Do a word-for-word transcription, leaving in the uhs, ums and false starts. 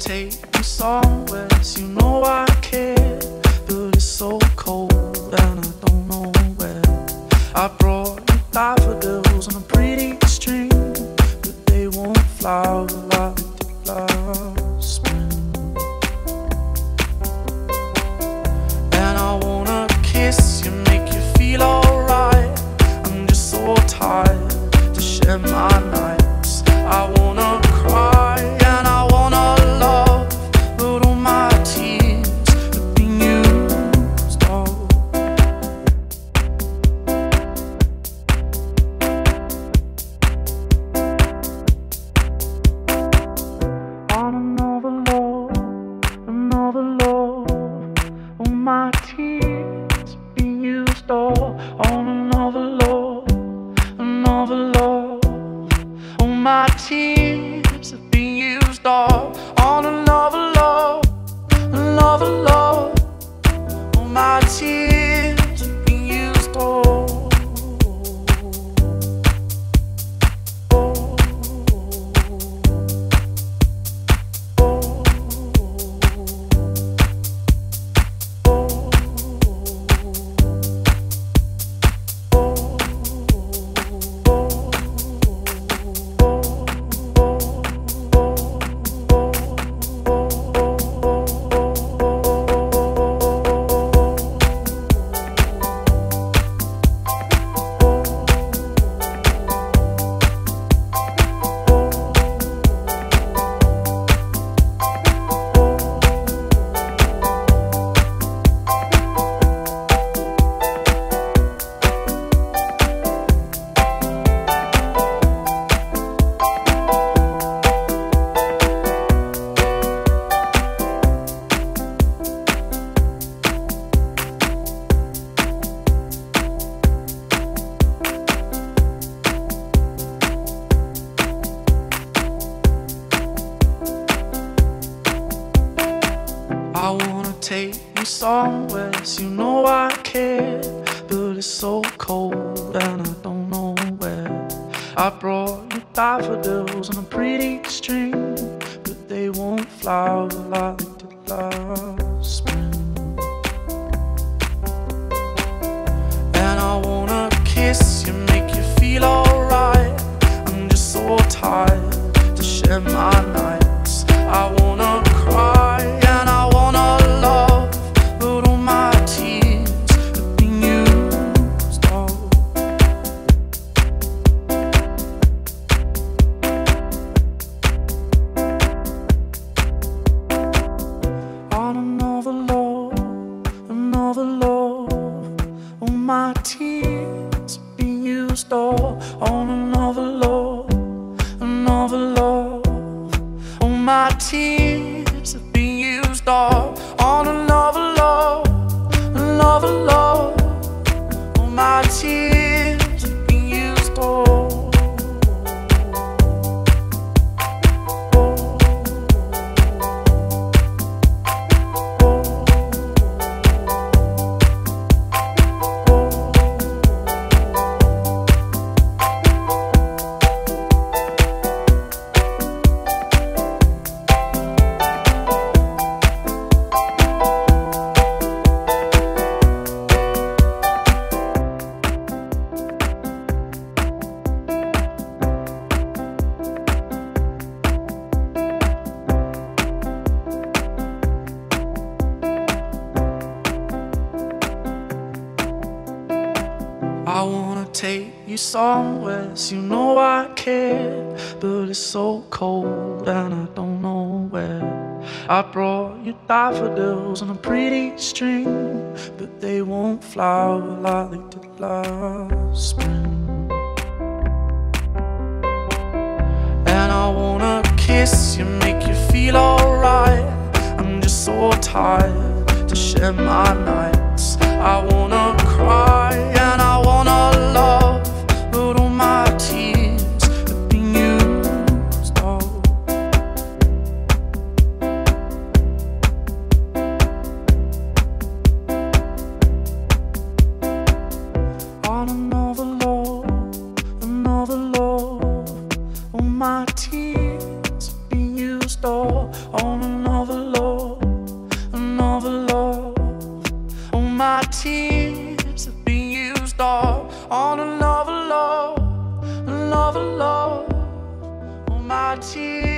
take you somewhere, you know I care, but it's so cold and I don't know where. I brought you daffodils on a pretty string, but they won't flower like they did last spring. And I wanna kiss you, make you feel alright. I'm just so tired to share my nights. I wanna cry and I wanna love, but all my tears have been used all. On another love, another love, all my tears have been used all. On another love, another love, all my tears have been used all. On another love, another love, all my tears have been used all. I wanna take you somewhere, you know I care, but it's so cold and I don't know where. I brought you daffodils on a pretty string, but they won't flower like they did last spring. And I wanna kiss you, make you feel alright. I'm just so tired to share my nights. I wanna cry and I wanna love, but all my tears have been used all. On another love, another love, all my tears have been used all. On another love, another love, all my tears have been used all. On another love, another love, all my tears have been used all. I wanna take you somewhere, you know I care, but it's so cold and I don't know where. I brought you daffodils on a pretty string, but they won't flower like they did last spring. And I wanna kiss you, make you feel alright. I'm just so tired to share my nights. I wanna cry and I wanna love, but all my tears have been used all. On another love, another love, all my tears have been used all. On tears have been used all on another love, another love. Oh, my tears.